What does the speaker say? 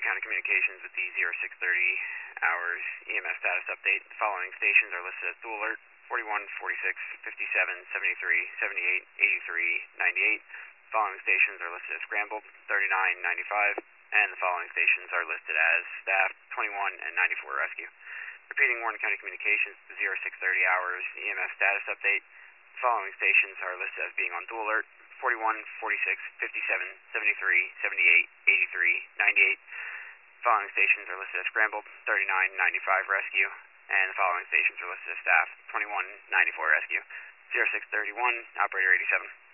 County Communications with the 0630 hours EMS status update. The following stations are listed as dual alert: 41, 46, 57, 73, 78, 83, 98. The following stations are listed as scrambled: 39, 95, and the following stations are listed as staff: 21 and 94 rescue. Repeating Warren County Communications, the 0630 hours EMS status update. The following stations are listed as being on dual alert: 41, 46, 57, 73, 78, 83, 98. The following stations are listed as scrambled: 39, 95 rescue, and the following stations are listed as staff: 21, 94 rescue. 0631, operator 87.